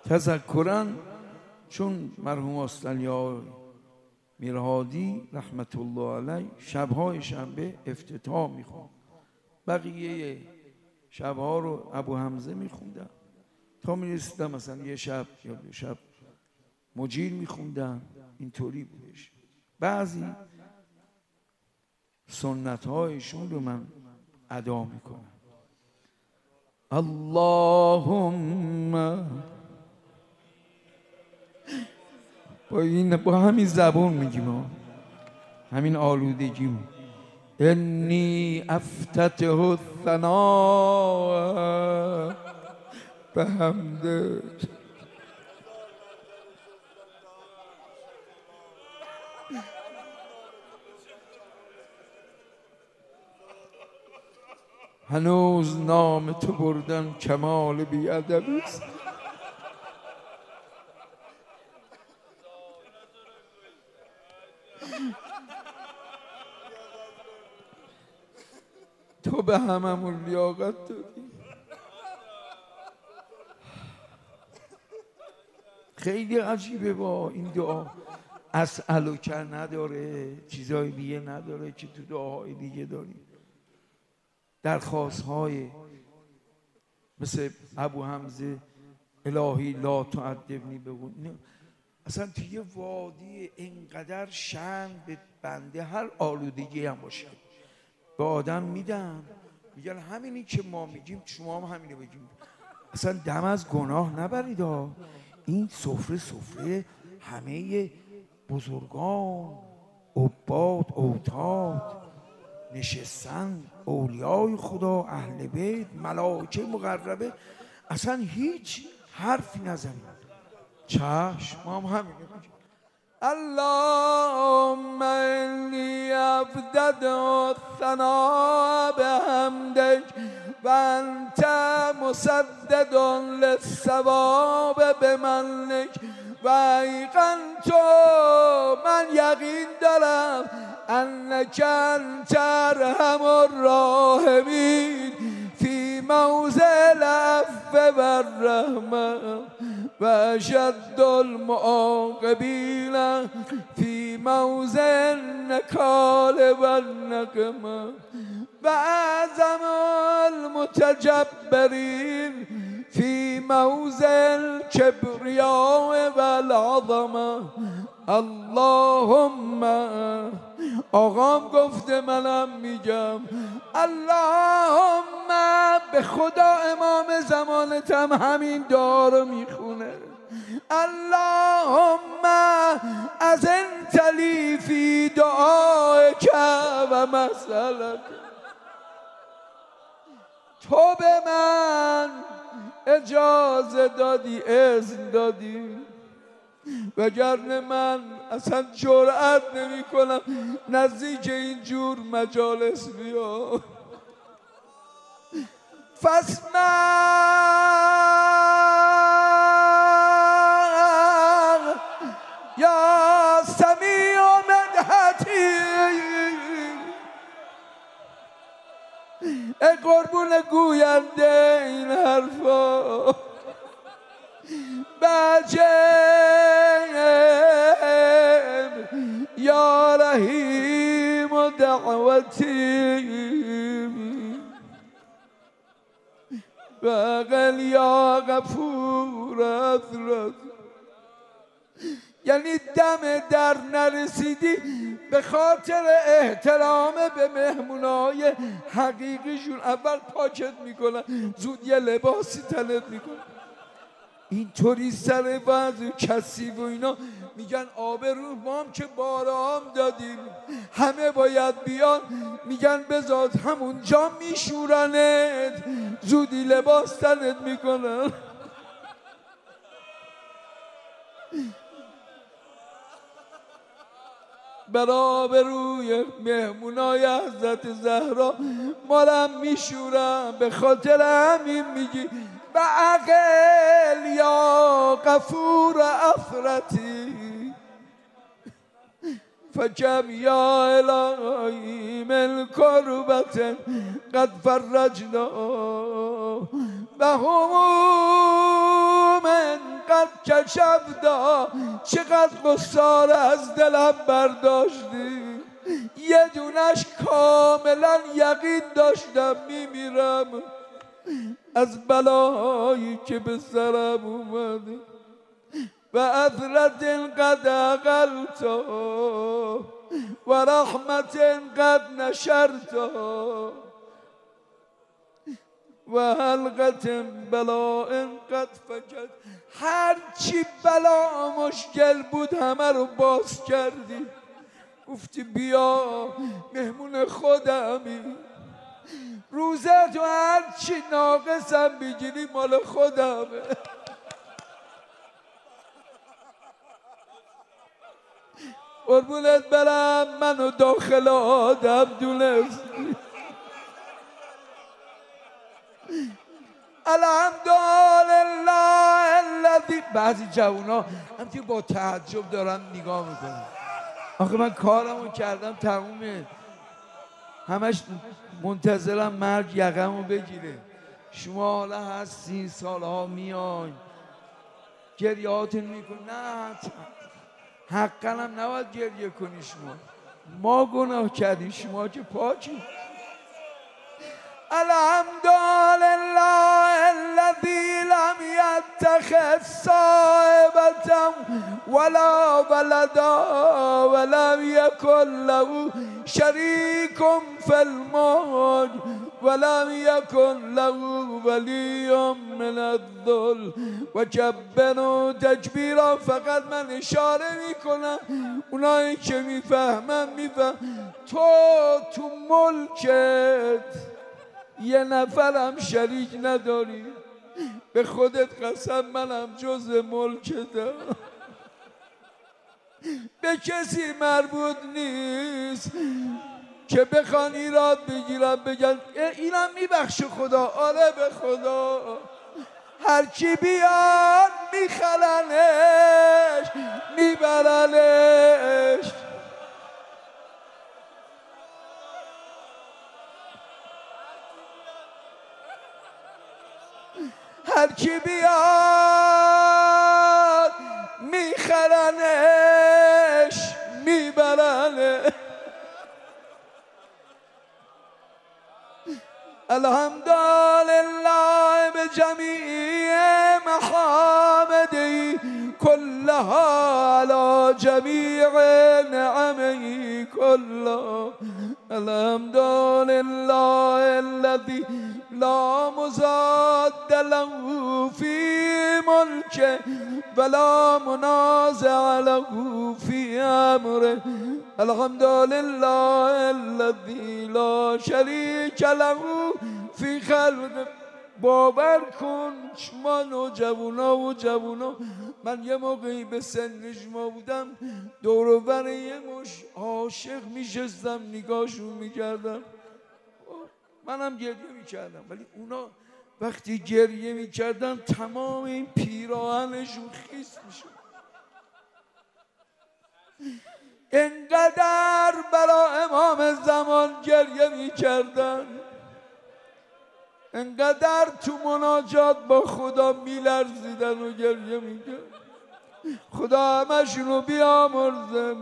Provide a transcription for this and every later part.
تذکراً چون مرحوم استانیا میرهادی رحمت الله علیه شبهای شنبه افتتاح میخوند، بقیه شبها رو ابو حمزه میخوندن تا میرسیدن مثلا یه شب یا دو شب مجیر میخوندن. اینطوری بودش. بعضی سنت هایشون رو من ادا میکنم. اللهم با همین زبون میگیم، همین آلودگیمون. انی افتتح الثناء بحمدک. هنوز نام تو بردن کمال بی‌ادبی است. تو به هممون لیاقت دادی. خیلی عجیبه با این دعا. اسألک نداره، چیزای دیگه نداره که تو دعاهای دیگه داریم. درخواست های مثل ابو حمزه الهی لا تعذبنی بگون. اصلا توی وادی اینقدر شن به بنده، هر آلودگی هم باشه به آدم میدن، میگن همینی که ما میگیم شما هم همینو بگیم. اصلا دم از گناه نبرید ها. این سفره همه بزرگان عباد اوتاد نشستن، اولیای خدا، اهل بیت، ملائکه مقربه، اصلا هیچ حرفی نزنید. چشم ما هم همینه بگیم. اللهم انی ابتدأ الثناء بحمدک و انت مسدد للثواب بمنک و ایقنت، من یقین دارم انک انت ارحم الراحمین فی موضع العفو والرحمة و اشد المعاقبین فی موضع النکال والنقمة و اعظم المتجبرین فی موضع الکبریاء والعظمة. اللهم، آقام گفته منم میگم، اللهم به خدا امام زمانتم همین دعا رو میخونه. اللهم از انتلی فی دعایک و مسئلک، تو به من اجازه دادی، اذن دادی، وگرنه من اصلا جرأت نمی کنم نزدیک این جور مجالس بیام. فاسمع یا سمیع مدحتی، ای قربون گوینده این حرفا، بجم یا رحیم و دعوتی بغل یا غفور اثرت. یعنی دم در نرسیدی به خاطر احترام به مهمونای حقیقیشون اول پاکت میکنن، زود یه لباسی تنت میکنن. اینطوری سر بعض کثیف و اینا میگن آبرو ما هم که بارام دادیم همه باید بیان، میگن بذار همونجا میشورنت، زودی لباس تنت میکنن. برای روی مهمونای حضرت زهرا مارم میشورم، به خاطر همین میگی به عقل یا غفور افرتی فکم یا الهی من کربت قد فرجنا و هموم من کشف دا چقدر قصار از دلم برداشتی، یه دونش کاملا یقین داشتم میمیرم از بلایی که به سرم اومده و عذرت قد اقلت و رحمت قد نشرت و حلقت بلاء قد فجد. هر چی بلا مشکل بود همه رو باز کردی، گفتی بیا مهمون خودمی، روزه تو هر چی ناقصم بگیری مال خودمه. قربونت برم منو داخل آدم دونستی. الحمدلله الذی. بعضی جوونا همینطوری با تعجب دارن نگاه میکنن. آخه من کارمو کردم تمومه، همش منتظرم مرگ یقمو بگیره. شما حالا هستی سالها میاین گریهاتون میکن، نه حقا هم نباید گریه کنی. شما ما گناه کردیم، شما که پاکی. الحمدلله الذی لم یتخذ صاحبة ولا ولدا ولم یکن له شریک فی الملک ولم یکن له ولی من الذل و کبره تکبیرا. فقط من اشاره میکنم اونایی که میفهمن تو ملکت یه نفرم شریک نداری، به خودت قسم منم جز ملکتم، به کسی مربوط نیست که بخوان ایراد بگیرن بگن اینم میبخشه خدا. آره به خدا، هر کی بیاد میخرنش میبرنش. هر کی بیاد میخرنش میبرنش. الحمدلله به جمیع محامده كلها على جمیع نعمه كلها. الحمدلله الذي لا مضاد له في ملكه ولا منازع له في امره. الحمدلله الذي لا شريك له في خلقه. باور کن شما نوجوانا و جوانا، من یه موقعی به سن شما بودم دور و بر یه مش عاشق میشستم نگاهشون میکردم، منم گریه میکردم، ولی اونا وقتی گریه میکردن تمام این پیراهنشون خیس میشد. انقدر برای امام زمان گریه میکردن، انقدر تو مناجات با خدا میلرزیدن و گریه میکردن. خدا همشونو بیامرزه.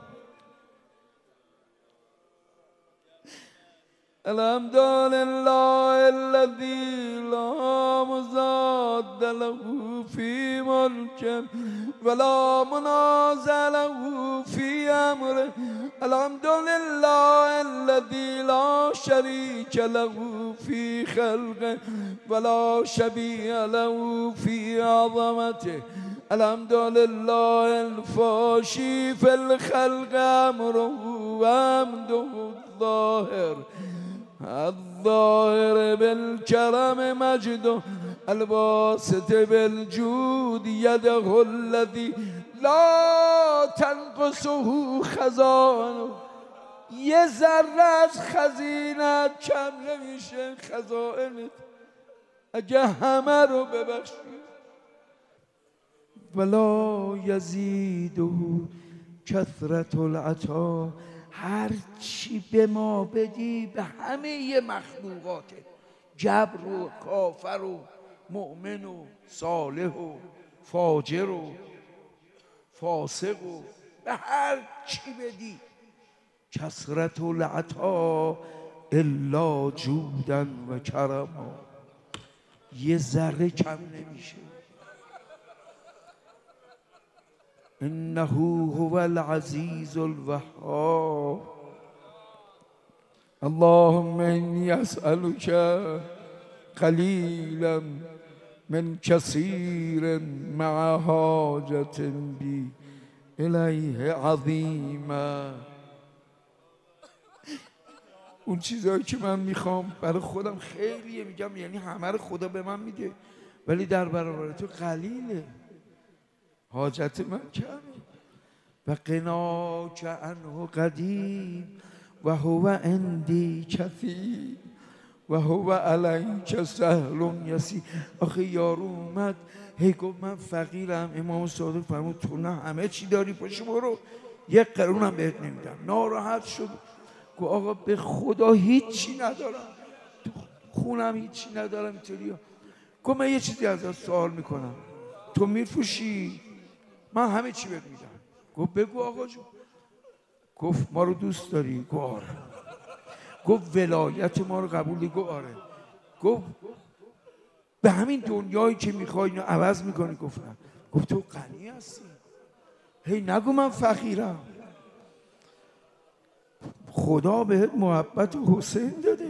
الحمدلله الذي لا مضاد له في ملكه ولا منازع له في امره. الحمدلله الذي لا شريك له في خلقه ولا شبيه له في عظمته. الحمدلله الفاشي في الخلق امره وحمده الظاهر بالكرم مجده الباسط بالجود يده الذي لا تنقصه خزانه. یه ذره از خزینه کم نمیشه خزائنت اگه همه رو ببخشی. ولا یزیده کثرت العطا. هر چی به ما بدی به همه مخلوقاته، جبر و کافر و مؤمن و صالح و فاجر و فاسق و به هر چی بدی. کثرت العطا الا جودا و کرما، یه ذره کم نمیشه. انه هو العزیز الوهاب. اللهم انی اسألک قلیلا من کثیر مع حاجة بی الیه عظیما. اون چیزایی که من میخوام برای خودم خیلیه، میگم یعنی همه رو خدا به من میده، ولی در برابر تو قلیله، حاجت من کمه. و قناک عنه قدیم و هو عندی کثیر و هو علیک سهل یسیر. آخه یارو اومد هی گفت من فقیرم، امام صادق فرمود تو نه همه چی داری، پاشو برو، یک قرونم بهت نمیدم. ناراحت شد، گفت آقا به خدا هیچی ندارم، تو خونم هیچی ندارم. اینطوری گفت من یه چیزی ازت سوال میکنم، تو میفروشی؟ من همه چی بهت میدم. گفت بگو آقا جون. گفت ما رو دوست داری؟ گفت آره. گفت ولایت ما رو قبولی؟ گفت آره. گفت به همین دنیایی که میخوای اینو عوض میکنی؟ گفت نه. گفت تو غنی هستی، هی نگو من فقیرم، خدا بهت محبت حسین داده،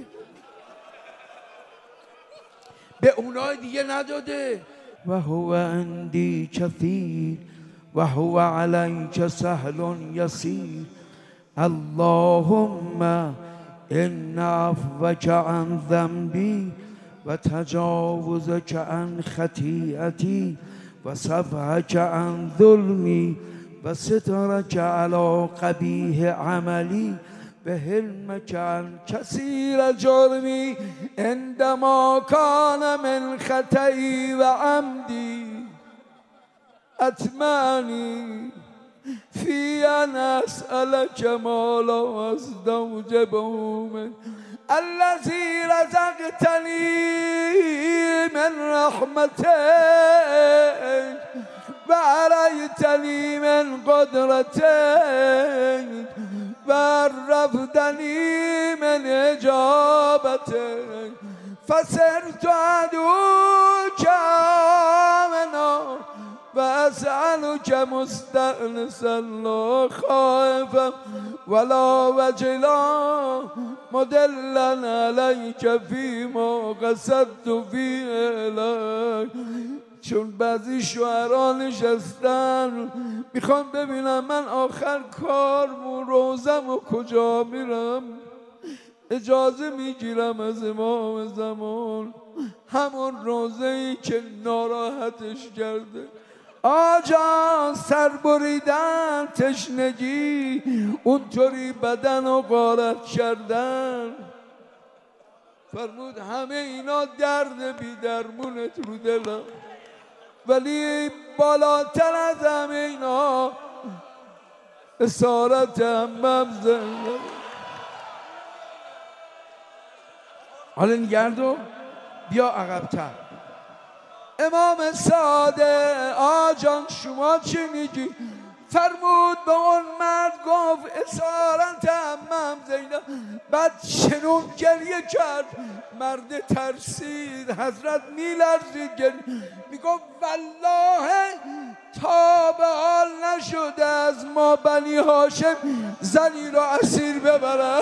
به اونای دیگه نداده. و هو عندی کثیر و هو علیک سهل یسیر. اللهم ان عفوک عن ذنبی و تجاوزک عن خطیئتی و صفحک عن ظلمی و سترک علی قبیح عملی به حلمک عن کثیر جرمی عندما کان من خطئی و عمدی اطمعنی فی ان اسألک ما لا استوجبه من الذی رزقتنی من رحمتک و علیتنی من قدرتک و عرفتنی من اجابتک فصرت عدوک آمنا و اسألک مستأنسا لا خائفا ولا وجلا مدلا علیک فیما قصدت فی الیک. چون بعضی شعرا نشستن میخوان ببینم من آخر کارمون روزم و کجا میرم. اجازه میگیرم از امام زمان، همون روزه‌ای که ناراحتش کرده. آجا سر بریدن، تشنگی، اونطوری بدن رو غارت کردن. فرمود همه اینا درد بی درمونت رو دلم، ولی بالاتر از همه اینا اسارت همم زنده. حالا نگردو بیا عقب‌تر. امام صادق آجان شما چی میگی؟ فرمود به اون مرد گفت اسارت عمم زینب. بعد چنون گریه کرد، مرد ترسید، حضرت میلرزید، میگفت والله تا به حال نشده از ما بنی هاشم زنی را اسیر ببرن.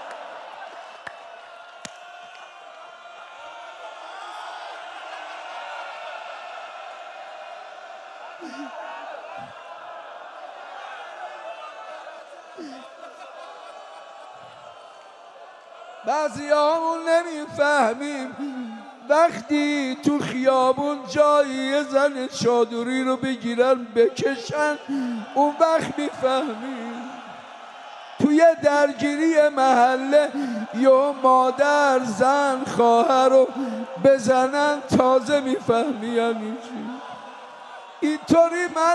بعضی همون نمیفهمیم، وقتی تو خیابون جایی یه زن چادری رو بگیرن بکشن اون وقت میفهمیم. توی درگیری محله یا مادر زن خواهر رو بزنن تازه میفهمی یعنی چی. اینطوری من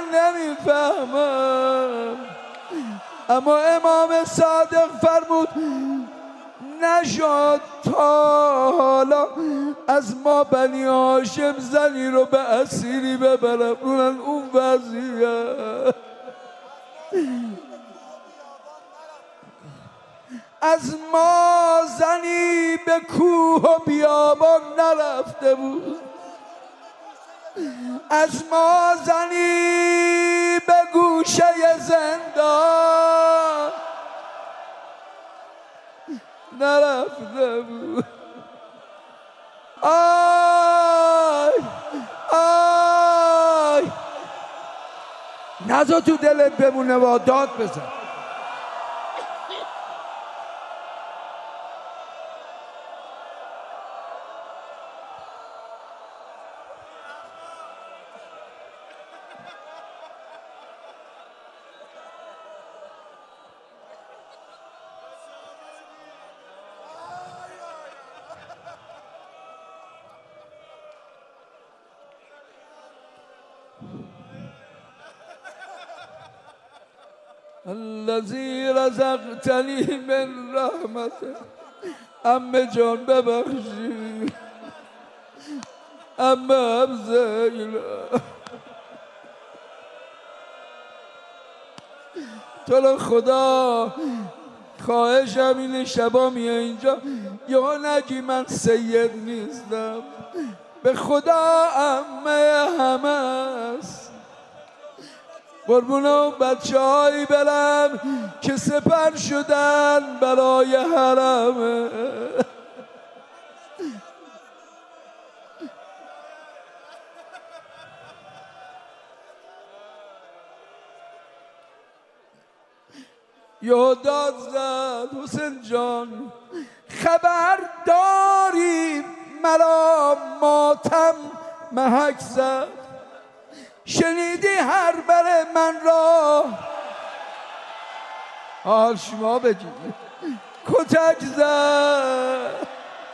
نمیفهمم. اما امام صادق فرمود نشد تا حالا از ما بنی هاشم زنی رو به اسیری ببرم. اون وضعیت از ما زنی به کوه و بیابان نرفته بود، از ما زنی به گوشه زندان نرفته بود. آی آی نذار تو دلت بمونه و داد بزن. الذی رزقتنی من رحمته. عمه جان ببخشی، عمه ابزیلا، تو رو خدا خواهشم اینه شبا میای اینجا یا نگی من سید نیستم. به خدا عمه همه است. قربون اون بچه هایی برم که سپر شدن برای حرمه. یاداد زد حسین جان خبر داری مرا ماتم محک زد. شنیدی هر بر من را حال شما بگید کتک زد.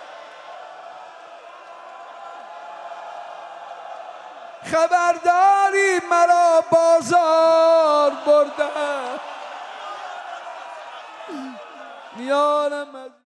خبرداری مرا بازار بردن میانم